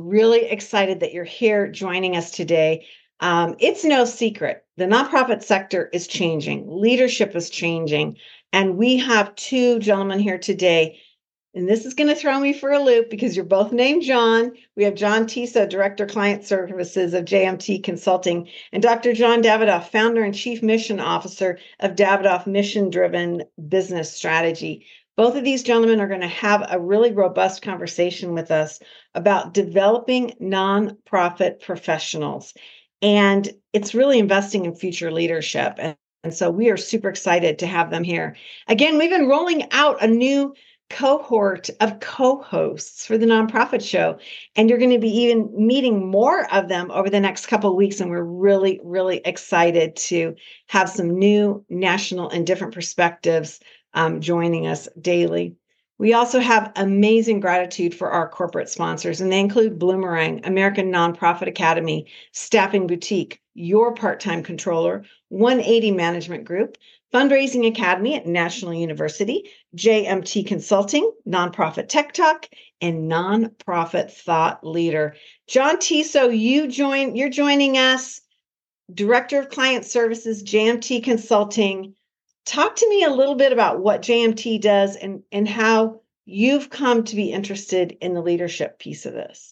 really excited that you're here joining us today. It's no secret. The nonprofit sector is changing. Leadership is changing. And we have two gentlemen here today. And this is going to throw me for a loop because you're both named John. We have John Tiso, Director Client Services of JMT Consulting, and Dr. John Davidoff, Founder and Chief Mission Officer of Davidoff Mission Driven Business Strategy. Both of these gentlemen are going to have a really robust conversation with us about developing nonprofit professionals. And it's really investing in future leadership. And so we are super excited to have them here. Again, we've been rolling out a new cohort of co-hosts for the Nonprofit Show, and you're going to be even meeting more of them over the next couple of weeks. And we're really, really excited to have some new national and different perspectives joining us daily. We also have amazing gratitude for our corporate sponsors, and they include Bloomerang, American Nonprofit Academy, Staffing Boutique, Your Part-Time Controller, 180 Management Group, Fundraising Academy at National University, JMT Consulting, Nonprofit Tech Talk, and Nonprofit Thought Leader. John Tiso, you're joining us, Director of Client Services, JMT Consulting. Talk to me a little bit about what JMT does and how you've come to be interested in the leadership piece of this.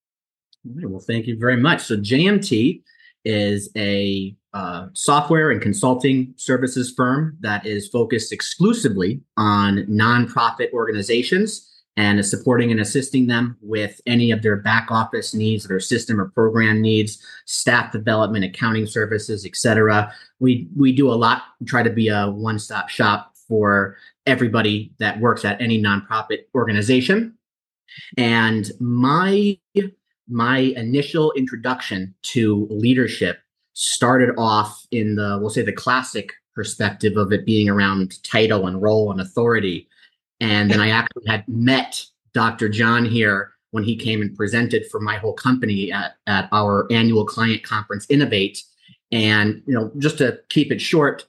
Well, thank you very much. So JMT is a software and consulting services firm that is focused exclusively on nonprofit organizations and is supporting and assisting them with any of their back office needs, their system or program needs, staff development, accounting services, et cetera. We do a lot, try to be a one-stop shop for everybody that works at any nonprofit organization. And my initial introduction to leadership started off in we'll say the classic perspective of it being around title and role and authority. And then I actually had met Dr. John here when he came and presented for my whole company at our annual client conference, Innovate. And, just to keep it short,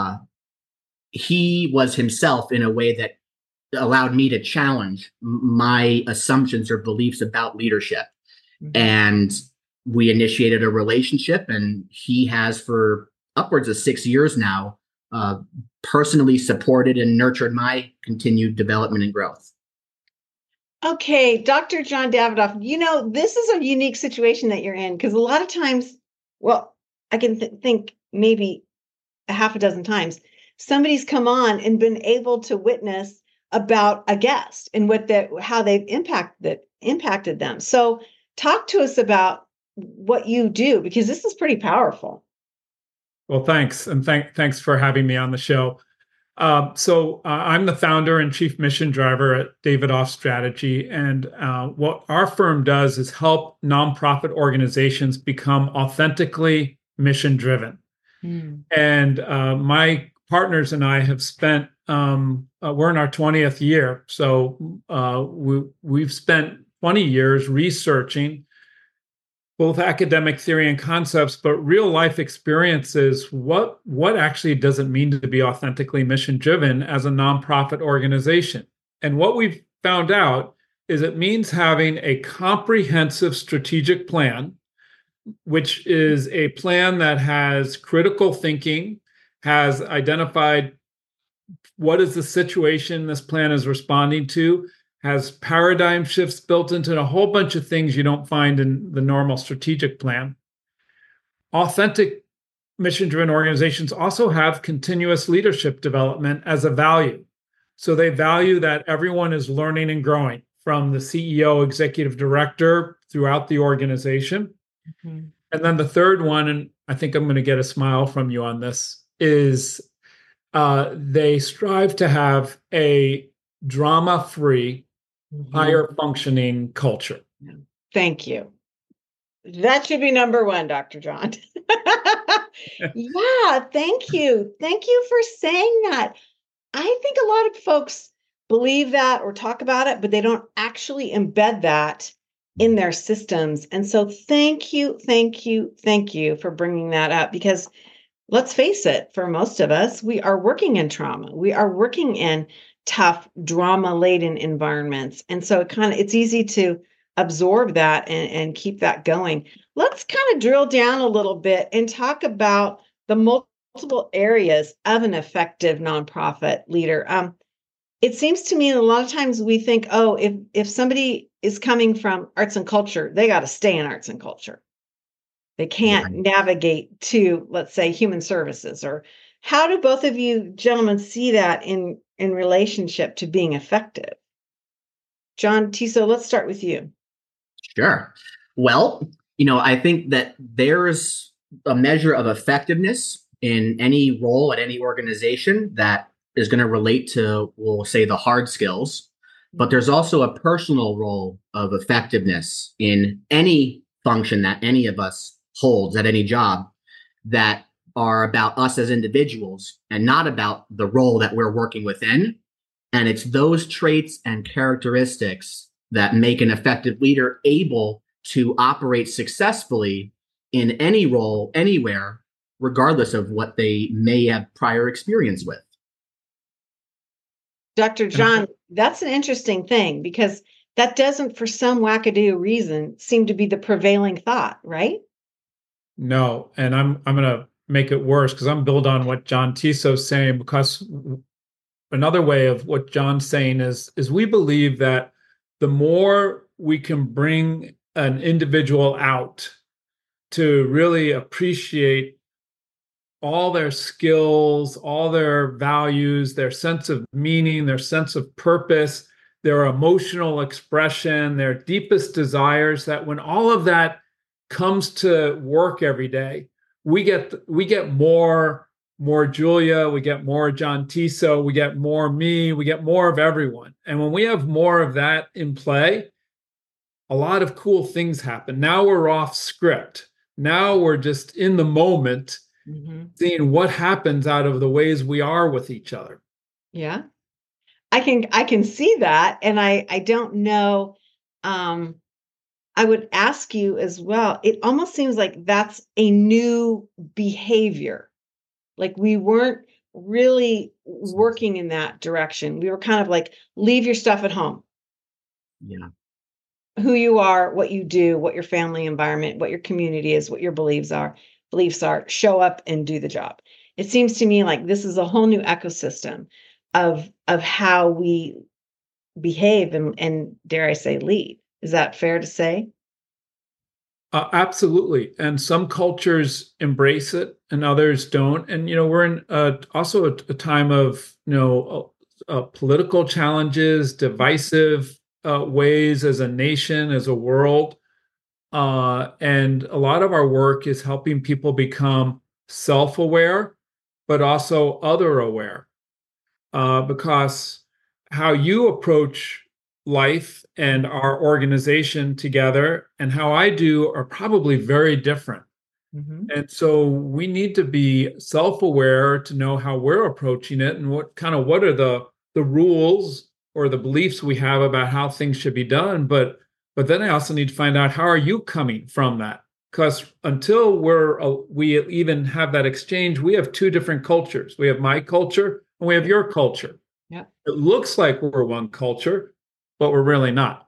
he was himself in a way that allowed me to challenge my assumptions or beliefs about leadership. Mm-hmm. And we initiated a relationship, and he has for upwards of 6 years now personally supported and nurtured my continued development and growth. Okay, Dr. John Davidoff, this is a unique situation that you're in because a lot of times, well, I can think maybe a half a dozen times, somebody's come on and been able to witness about a guest and how they've impacted them. So talk to us about what you do, because this is pretty powerful. Well, thanks. And thanks for having me on the show. So I'm the founder and chief mission driver at Davidoff Strategy. And what our firm does is help nonprofit organizations become authentically mission driven. And my partners and I have spent, we're in our 20th year. So we've spent 20 years researching both academic theory and concepts, but real life experiences. What actually does it mean to be authentically mission driven as a nonprofit organization? And what we've found out is it means having a comprehensive strategic plan, which is a plan that has critical thinking, has identified what is the situation this plan is responding to, has paradigm shifts built into a whole bunch of things you don't find in the normal strategic plan. Authentic mission-driven organizations also have continuous leadership development as a value. So they value that everyone is learning and growing, from the CEO, executive director, throughout the organization. Mm-hmm. And then the third one, and I think I'm going to get a smile from you on this, is they strive to have a drama-free, higher functioning culture. Thank you. That should be number one, Dr. John. Yeah, thank you. Thank you for saying that. I think a lot of folks believe that or talk about it, but they don't actually embed that in their systems. And so thank you for bringing that up, because let's face it, for most of us, we are working in trauma. We are working in tough, drama-laden environments. And so it's easy to absorb that and keep that going. Let's kind of drill down a little bit and talk about the multiple areas of an effective nonprofit leader. It seems to me a lot of times we think, oh, if somebody is coming from arts and culture, they got to stay in arts and culture. They can't navigate to, let's say, human services. Or how do both of you gentlemen see that in relationship to being effective? John Tiso, let's start with you. Sure. Well, I think that there's a measure of effectiveness in any role at any organization that is going to relate to, we'll say, the hard skills. But there's also a personal role of effectiveness in any function that any of us holds at any job that are about us as individuals and not about the role that we're working within. And it's those traits and characteristics that make an effective leader able to operate successfully in any role, anywhere, regardless of what they may have prior experience with. Dr. John, that's an interesting thing because that doesn't, for some wackadoo reason, seem to be the prevailing thought, right? No, and I'm going to make it worse because I'm build on what John Tiso's saying, because another way of what John's saying is we believe that the more we can bring an individual out to really appreciate all their skills, all their values, their sense of meaning, their sense of purpose, their emotional expression, their deepest desires, that when all of that comes to work every day, we get more Julia, we get more John Tiso, we get more me, we get more of everyone. And when we have more of that in play, a lot of cool things happen. Now we're off script. Now we're just in the moment, seeing what happens out of the ways we are with each other. Yeah, I can see that. And I don't know. I would ask you as well. It almost seems like that's a new behavior. Like we weren't really working in that direction. We were kind of like, leave your stuff at home. Yeah. Who you are, what you do, what your family environment, what your community is, what your beliefs are, show up and do the job. It seems to me like this is a whole new ecosystem of how we behave and dare I say lead. Is that fair to say? Absolutely. And some cultures embrace it and others don't. And, we're in also a time of, political challenges, divisive ways as a nation, as a world. And a lot of our work is helping people become self-aware, but also other-aware. Because how you approach life and our organization together and how I do are probably very different. And so we need to be self-aware to know how we're approaching it and what are the rules or the beliefs we have about how things should be done. But then I also need to find out, how are you coming from that? Because until we even have that exchange, we have two different cultures. We have my culture and we have your culture. Yeah. It looks like we're one culture, but we're really not.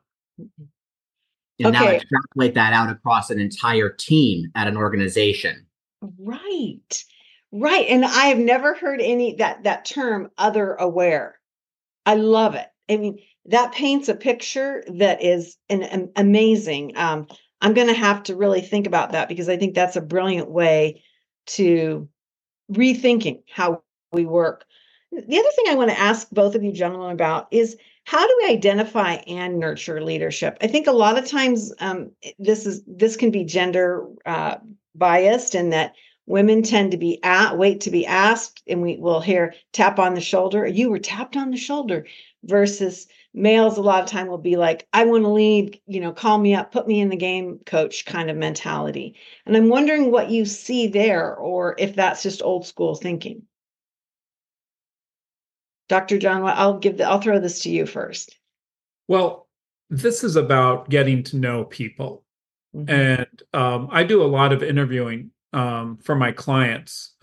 And now extrapolate that out across an entire team at an organization. Right. And I have never heard that term other aware. I love it. I mean, that paints a picture that is an amazing. I'm going to have to really think about that because I think that's a brilliant way to rethinking how we work. The other thing I want to ask both of you gentlemen about is, how do we identify and nurture leadership? I think a lot of times this can be gender biased, in that women tend to wait to be asked, and we will hear tap on the shoulder. You were tapped on the shoulder, versus males a lot of time will be like, I want to lead, call me up, put me in the game, coach kind of mentality. And I'm wondering what you see there, or if that's just old school thinking. Dr. John, I'll throw this to you first. Well, this is about getting to know people. And I do a lot of interviewing for my clients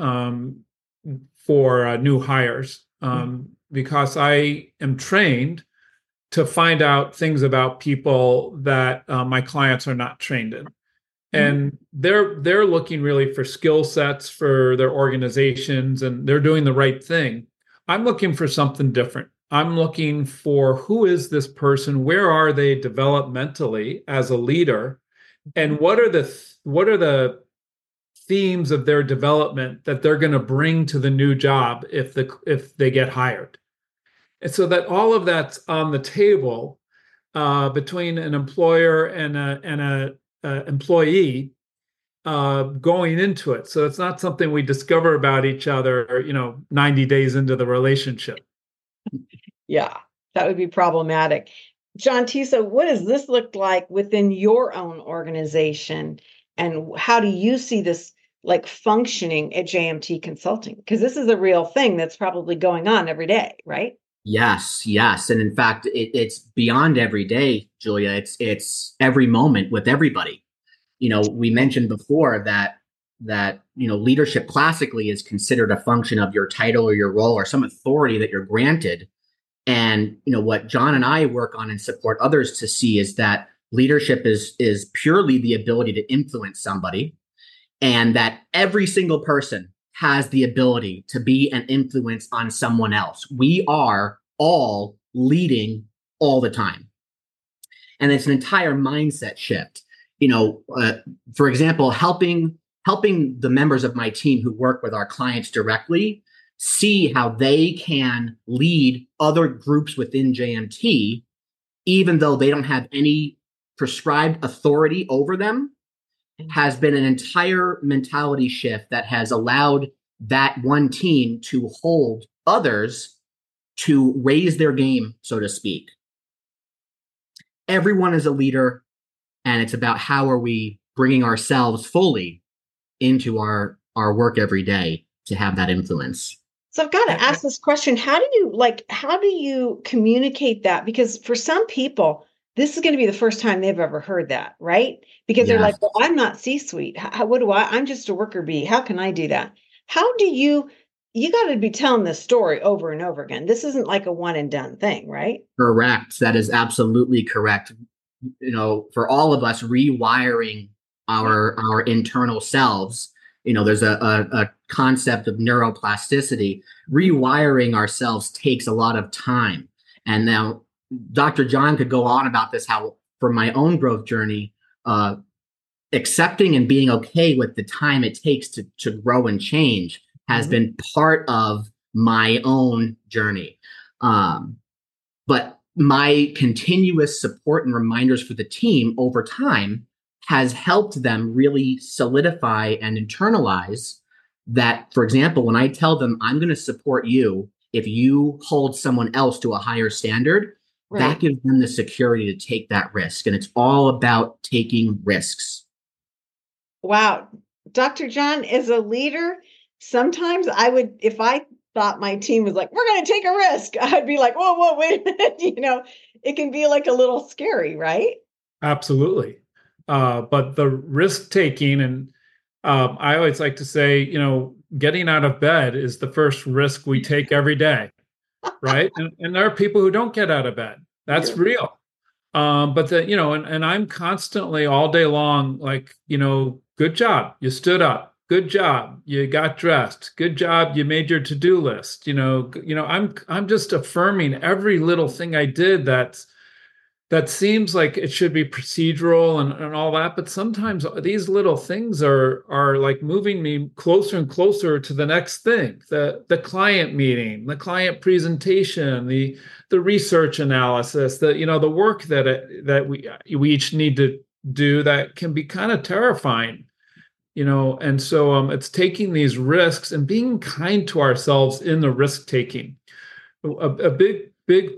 for new hires because I am trained to find out things about people that my clients are not trained in. And they're looking really for skill sets for their organizations, and they're doing the right thing. I'm looking for something different. I'm looking for, who is this person? Where are they developmentally as a leader? And what are the themes of their development that they're going to bring to the new job if they get hired? And so that all of that's on the table between an employer and a employee going into it. So it's not something we discover about each other, 90 days into the relationship. Yeah, that would be problematic. John Tisa, what does this look like within your own organization? And how do you see this like functioning at JMT Consulting? Because this is a real thing that's probably going on every day, right? Yes. And in fact, it's beyond every day, Julia. It's every moment with everybody. We mentioned before that leadership classically is considered a function of your title or your role or some authority that you're granted. And what John and I work on and support others to see is that leadership is purely the ability to influence somebody, and that every single person has the ability to be an influence on someone else. We are all leading all the time. And it's an entire mindset shift. For example, helping the members of my team who work with our clients directly see how they can lead other groups within JMT, even though they don't have any prescribed authority over them, has been an entire mentality shift that has allowed that one team to hold others to raise their game, so to speak. Everyone is a leader, and it's about how are we bringing ourselves fully into our work every day to have that influence. So I've got to ask this question. How do you communicate that? Because for some people, this is going to be the first time they've ever heard that, right? Because they're like, well, I'm not C-suite. What do I'm just a worker bee. How can I do that? How do you got to be telling this story over and over again. This isn't like a one and done thing, right? Correct. That is absolutely correct. For all of us, rewiring our internal selves, there's a concept of neuroplasticity. Rewiring ourselves takes a lot of time. And now Dr. John could go on about this, how for my own growth journey, accepting and being okay with the time it takes to grow and change has been part of my own journey. But my continuous support and reminders for the team over time has helped them really solidify and internalize that. For example, when I tell them I'm going to support you if you hold someone else to a higher standard, right, that gives them the security to take that risk. And it's all about taking risks. Wow. Dr. John, as a leader, sometimes I would, if I thought my team was like, we're going to take a risk, I'd be like, whoa, wait a minute. It can be like a little scary, right? Absolutely. But the risk taking, and I always like to say, getting out of bed is the first risk we take every day, right? and there are people who don't get out of bed. That's real. But and I'm constantly all day long, like, good job, you stood up. Good job, you got dressed. Good job, you made your to-do list. I'm just affirming every little thing I did that seems like it should be procedural and all that. But sometimes these little things are like moving me closer and closer to the next thing, the client meeting, the client presentation, the research analysis, the work that we each need to do that can be kind of terrifying. And so it's taking these risks and being kind to ourselves in the risk taking. A big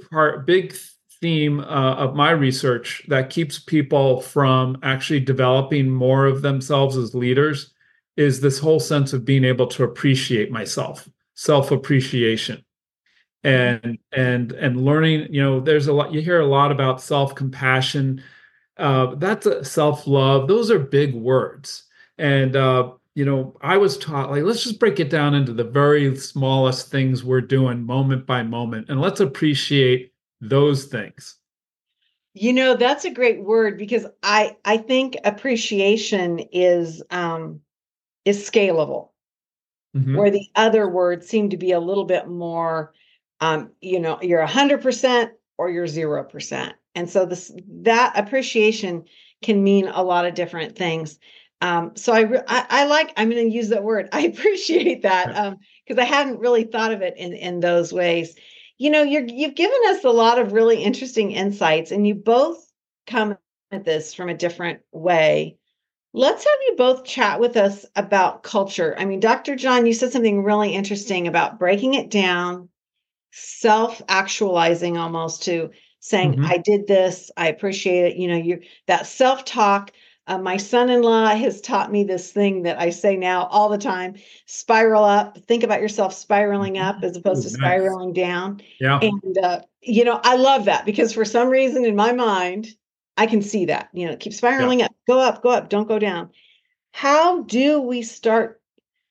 theme of my research that keeps people from actually developing more of themselves as leaders is this whole sense of being able to appreciate myself, self-appreciation, and learning. There's a lot, you hear a lot about self-compassion. That's a self-love. Those are big words. And, I was taught, like, let's just break it down into the very smallest things we're doing moment by moment, and let's appreciate those things. That's a great word because I think appreciation is scalable, Hmm. where the other words seem to be a little bit more, you're 100% or you're 0%. And so that appreciation can mean a lot of different things. So I'm going to use that word. I appreciate that because I hadn't really thought of it in those ways. You've given us a lot of really interesting insights, and you both come at this from a different way. Let's have you both chat with us about culture. I mean, Dr. John, you said something really interesting about breaking it down, self-actualizing almost to saying, Hmm. I did this, I appreciate it. That self-talk. My son-in-law has taught me this thing that I say now all the time: spiral up. Think about yourself spiraling up as opposed Ooh, to nice. spiraling down. Yeah. And, I love that because for some reason in my mind, I can see that, keep Yeah. spiraling up, go up, don't go down. How do we start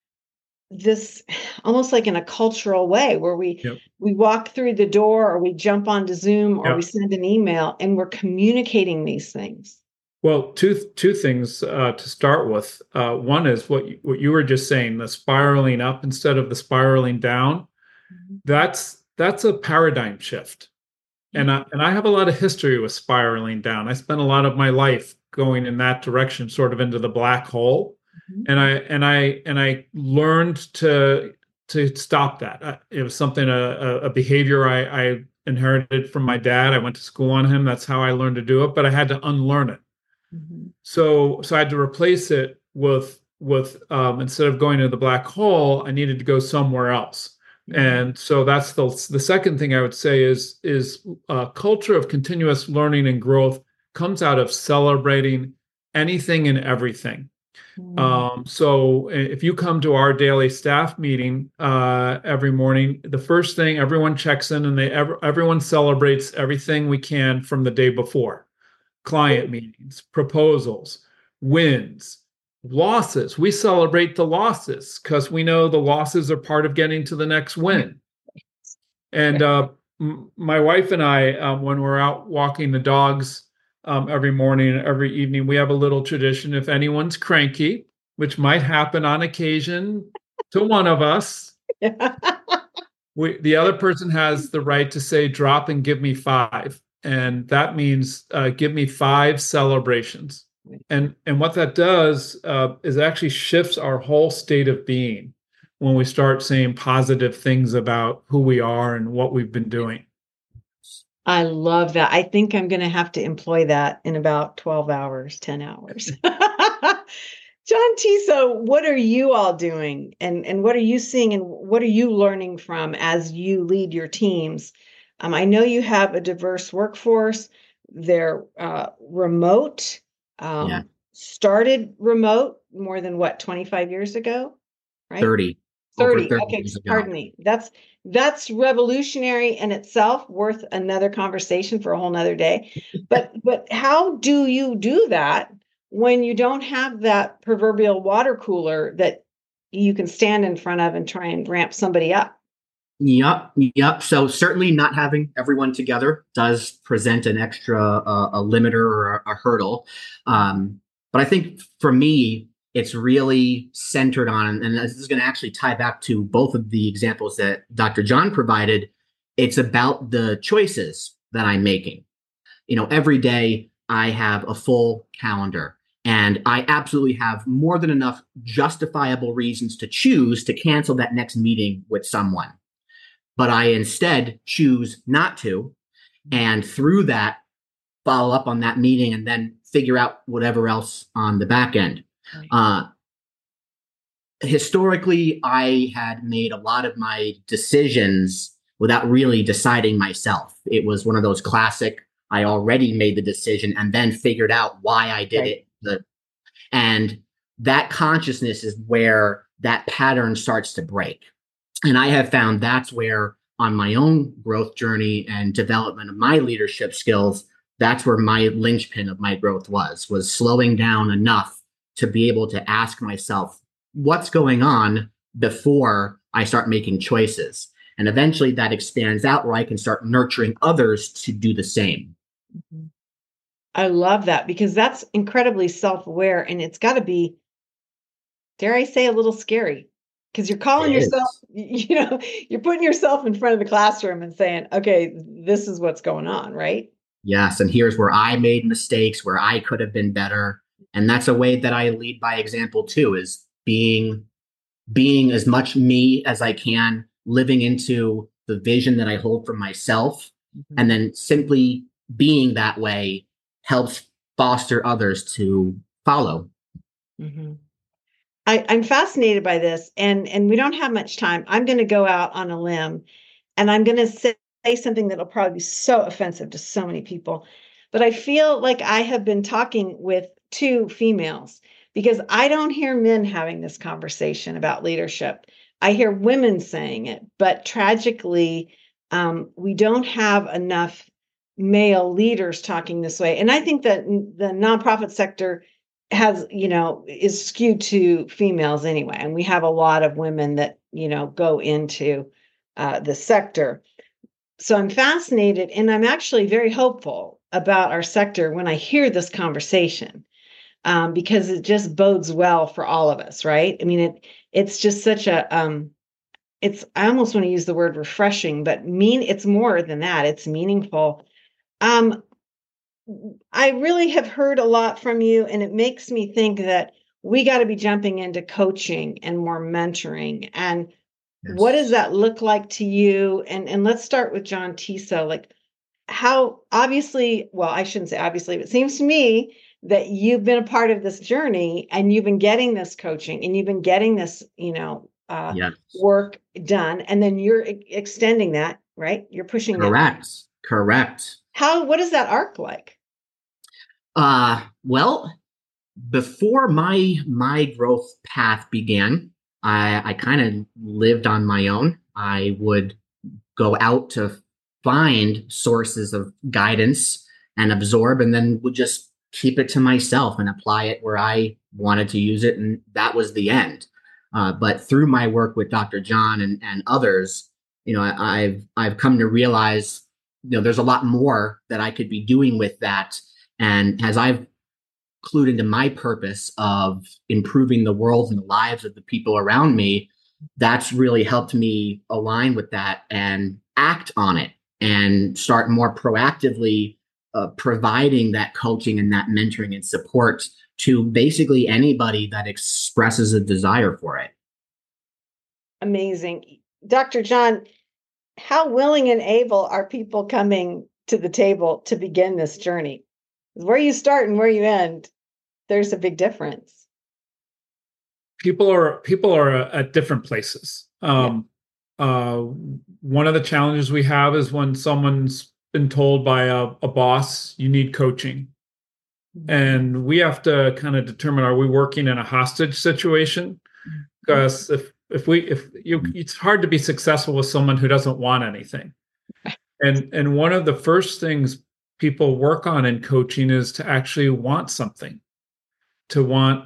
this almost like in a cultural way where we Yep. we walk through the door or we jump onto Zoom or we Yep. send an email and we're communicating these things? Well, two things to start with. One is what you were just saying, the spiraling up instead of the spiraling down. Mhm. That's a paradigm shift. And I have a lot of history with spiraling down. I spent a lot of my life going in that direction, sort of into the black hole. Mhm. And I learned to stop that. It was something a behavior I inherited from my dad. I went to school on him. That's how I learned to do it, but I had to unlearn it. Mhm. So I had to replace it with instead of going to the black hole, I needed to go somewhere else. Mhm. And so that's the second thing I would say is a culture of continuous learning and growth comes out of celebrating anything and everything. Mhm. So if you come to our daily staff meeting every morning, the first thing everyone checks in and everyone celebrates everything we can from the day before: client meetings, proposals, wins, losses. We celebrate the losses because we know the losses are part of getting to the next win. And my wife and I, when we're out walking the dogs every morning and every evening, we have a little tradition. If anyone's cranky, which might happen on occasion to one of us, the other person has the right to say, drop and give me five. And that means give me five celebrations. And what that does is actually shifts our whole state of being when we start saying positive things about who we are and what we've been doing. I love that. I think I'm going to have to employ that in about 12 hours, 10 hours. John Tiso, what are you all doing? And what are you seeing and what are you learning from as you lead your teams? I know you have a diverse workforce. They're remote, Yeah, started remote more than what, 25 years ago, right? 30, over 30. 30 Okay, years ago. pardon me. That's revolutionary in itself, worth another conversation for a whole nother day. But how do you do that when you don't have that proverbial water cooler that you can stand in front of and try and ramp somebody up? Yep, yep. So certainly not having everyone together does present an extra a limiter or a hurdle. But I think for me, it's really centered on, and this is going to actually tie back to both of the examples that Dr. John provided. It's about the choices that I'm making. Every day I have a full calendar. And I absolutely have more than enough justifiable reasons to choose to cancel that next meeting with someone, but I instead choose not to. And through that, follow up on that meeting and then figure out whatever else on the back end. Right. Historically, I had made a lot of my decisions without really deciding myself. It was one of those classic, I already made the decision and then figured out why I did Right. it. And that consciousness is where that pattern starts to break. And I have found that's where, on my own growth journey and development of my leadership skills, that's where my linchpin of my growth was slowing down enough to be able to ask myself, what's going on before I start making choices? And eventually that expands out where I can start nurturing others to do the same. Mhm. I love that because that's incredibly self-aware and it's got to be, dare I say, a little scary because you're calling It yourself, is. you're putting yourself in front of the classroom and saying, okay, this is what's going on, right? Yes, and here's where I made mistakes, where I could have been better. And that's a way that I lead by example too, is being as much me as I can, living into the vision that I hold for myself, Mhm. and then simply being that way helps foster others to follow. Mhm. I'm fascinated by this, and we don't have much time. I'm going to go out on a limb, and I'm going to say something that'll probably be so offensive to so many people. But I feel like I have been talking with two females because I don't hear men having this conversation about leadership. I hear women saying it, but tragically, we don't have enough male leaders talking this way. And I think that the nonprofit sector has, is skewed to females anyway. And we have a lot of women that, go into the sector. So I'm fascinated and I'm actually very hopeful about our sector when I hear this conversation, because it just bodes well for all of us, right? I mean, it's just such a, I almost want to use the word refreshing, but it's more than that. It's meaningful. Um, I really have heard a lot from you, and it makes me think that we got to be jumping into coaching and more mentoring. And what does Yes. that look like to you? And let's start with John Tiso. Like, how obviously, well, I shouldn't say obviously, but it seems to me that you've been a part of this journey and you've been getting this coaching and you've been getting this, Yes. work done, and then you're extending that, right? You're pushing that. Correct. Correct. What is that arc like? Well, before my growth path began, I kind of lived on my own. I would go out to find sources of guidance and absorb, and then would just keep it to myself and apply it where I wanted to use it, and that was the end. But through my work with Dr. John and others, I've come to realize, there's a lot more that I could be doing with that. And as I've clued into my purpose of improving the world and the lives of the people around me, that's really helped me align with that and act on it and start more proactively providing that coaching and that mentoring and support to basically anybody that expresses a desire for it. Amazing. Dr. John, how willing and able are people coming to the table to begin this journey? Where you start and where you end, there's a big difference. People are at different places. Yeah. One of the challenges we have is when someone's been told by a boss, you need coaching. And we have to kind of determine, are we working in a hostage situation? Because it's hard to be successful with someone who doesn't want anything. And one of the first things people work on in coaching is to actually want something, to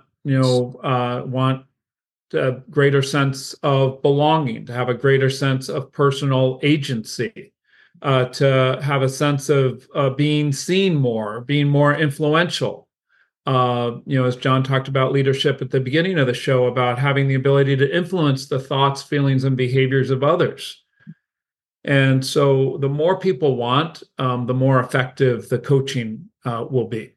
want a greater sense of belonging, to have a greater sense of personal agency, to have a sense of being seen more, being more influential. As John talked about leadership at the beginning of the show, about having the ability to influence the thoughts, feelings, and behaviors of others. And so the more people want, the more effective the coaching will be.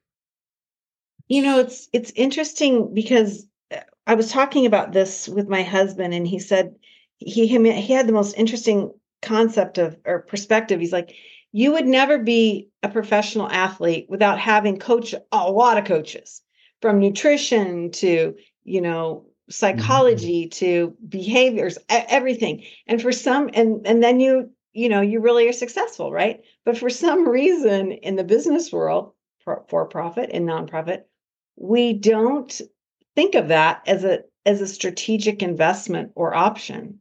It's interesting because I was talking about this with my husband, and he said he had the most interesting concept or perspective. He's like, you would never be a professional athlete without having a lot of coaches, from nutrition to, psychology to behaviors, everything. And for some, and then you really are successful, right? But for some reason in the business world, for profit and nonprofit, we don't think of that as a strategic investment or option.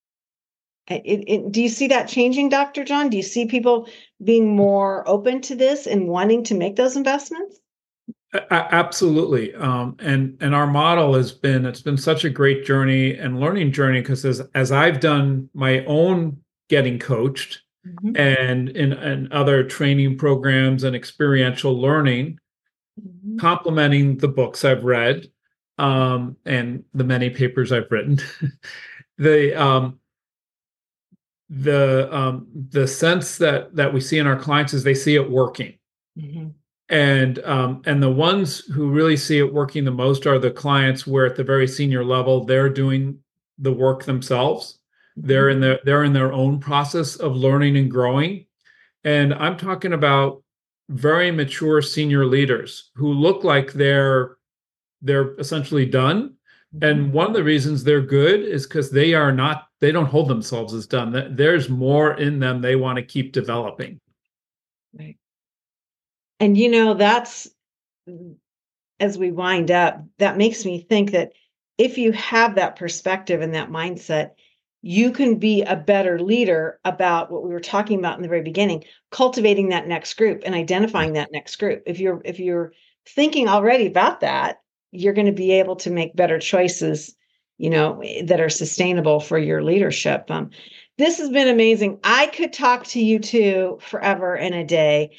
Do you see that changing, Dr. John? Do you see people being more open to this and wanting to make those investments? Absolutely. And our model it's been such a great journey and learning journey, because as I've done my own getting coached, Mhm. and in other training programs and experiential learning, Mhm. complementing the books I've read and the many papers I've written. the the sense that we see in our clients is they see it working. Mhm. And the ones who really see it working the most are the clients where at the very senior level they're doing the work themselves. They're Mhm. in their own process of learning and growing. And I'm talking about very mature senior leaders who look like they're essentially done. Mhm. And one of the reasons they're good is because they don't hold themselves as done. There's more in them they want to keep developing. Right. And that's, as we wind up, that makes me think that if you have that perspective and that mindset, you can be a better leader about what we were talking about in the very beginning, cultivating that next group and identifying that next group. If you're thinking already about that, you're going to be able to make better choices, that are sustainable for your leadership. This has been amazing. I could talk to you two forever and a day.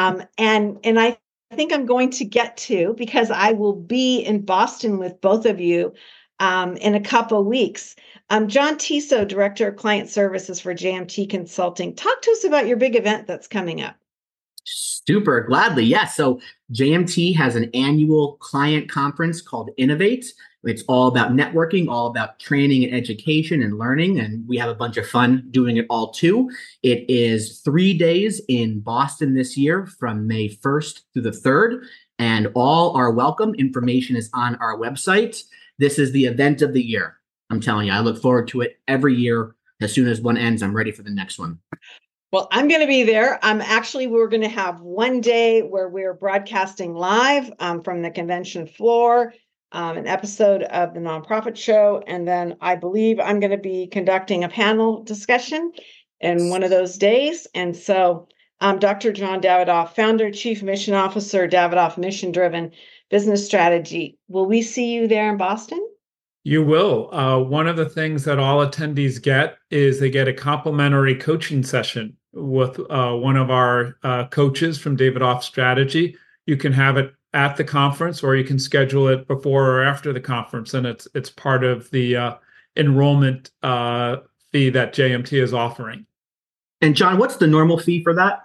And I think I'm going to get to, because I will be in Boston with both of you in a couple of weeks. John Tiso, Director of Client Services for JMT Consulting. Talk to us about your big event that's coming up. Super gladly. Yes. So JMT has an annual client conference called Innovate. It's all about networking, all about training and education and learning. And we have a bunch of fun doing it all too. It is 3 days in Boston this year from May 1st through the 3rd. And all are welcome. Information is on our website. This is the event of the year. I'm telling you, I look forward to it every year. As soon as one ends, I'm ready for the next one. Well, I'm going to be there. We're going to have one day where we're broadcasting live from the convention floor, an episode of the Nonprofit Show. And then I believe I'm going to be conducting a panel discussion in one of those days. And so Dr. John Davidoff, founder, chief mission officer, Davidoff Mission Driven Business Strategy. Will we see you there in Boston? You will. One of the things that all attendees get is they get a complimentary coaching session with one of our coaches from Davidoff Strategy. You can have it at the conference, or you can schedule it before or after the conference, and it's part of the enrollment fee that JMT is offering. And John, what's the normal fee for that?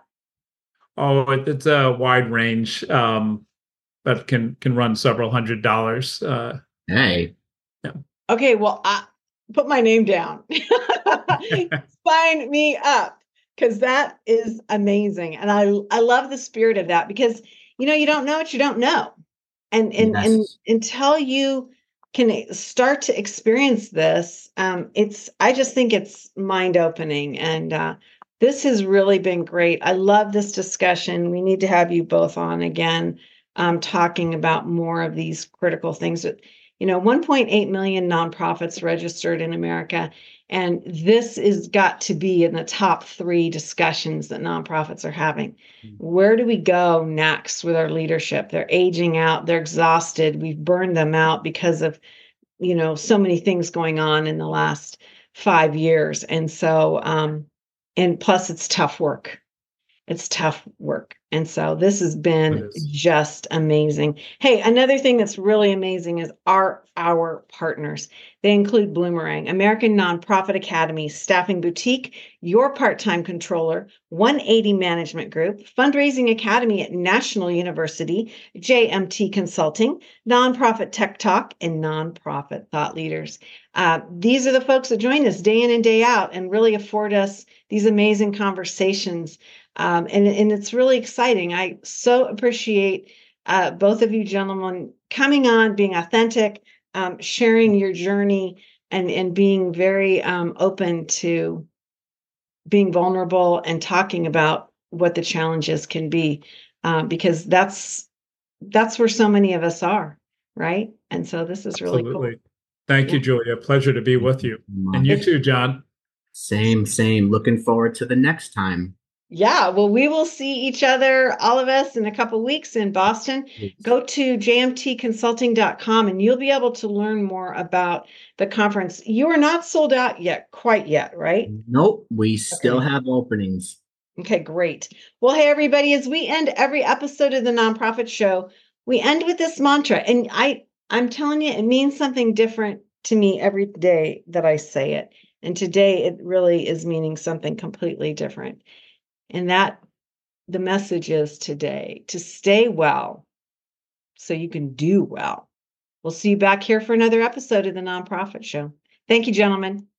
Oh, it's a wide range that can run several $100s. Hey. Yeah. Okay, well, I put my name down. Sign me up, because that is amazing. And I love the spirit of that, because you don't know what you don't know. And Yes. until you can start to experience this, I just think it's mind opening. And this has really been great. I love this discussion. We need to have you both on again, talking about more of these critical things. 1.8 million nonprofits registered in America, and this has got to be in the top 3 discussions that nonprofits are having. Where do we go next with our leadership? They're aging out, they're exhausted, we've burned them out because of so many things going on in the last 5 years. And so and plus it's tough work. It's tough work. And so this has It been is. just amazing. Hey, another thing that's really amazing is our partners. They include Bloomerang, American Nonprofit Academy, Staffing Boutique, Your Part-Time Controller, 180 Management Group, Fundraising Academy at National University, JMT Consulting, Nonprofit Tech Talk, and Nonprofit Thought Leaders. These are the folks that join us day in and day out and really afford us these amazing conversations. And it's really exciting. I so appreciate both of you gentlemen coming on, being authentic, sharing your journey, and being very open to being vulnerable and talking about what the challenges can be, because that's where so many of us are, right? And so this is really cool. Absolutely. Thank you, Yeah. Julia. Pleasure to be with you. And you too, John. Same. Looking forward to the next time. Yeah, well, we will see each other, all of us, in a couple of weeks in Boston. Go to jmtconsulting.com and you'll be able to learn more about the conference. You are not sold out yet, quite yet, right? Nope, we still Okay. have openings. Okay, great. Well, hey, everybody, as we end every episode of the Nonprofit Show, we end with this mantra. And I'm telling you, it means something different to me every day that I say it. And today it really is meaning something completely different. And that the message is today to stay well so you can do well. We'll see you back here for another episode of the Nonprofit Show. Thank you, gentlemen.